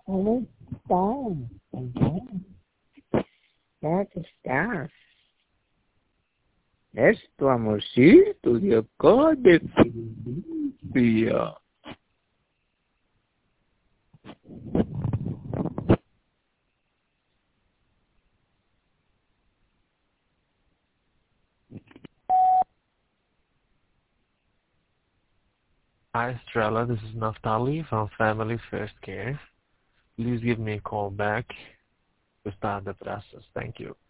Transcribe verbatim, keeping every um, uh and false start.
¿Cómo estás? ¿Cómo estás? Es tu amorcito de acá de Filadelfia. Hi, Estrella. This is Naftali from Family First Care. Please give me a call back to start the process. Thank you.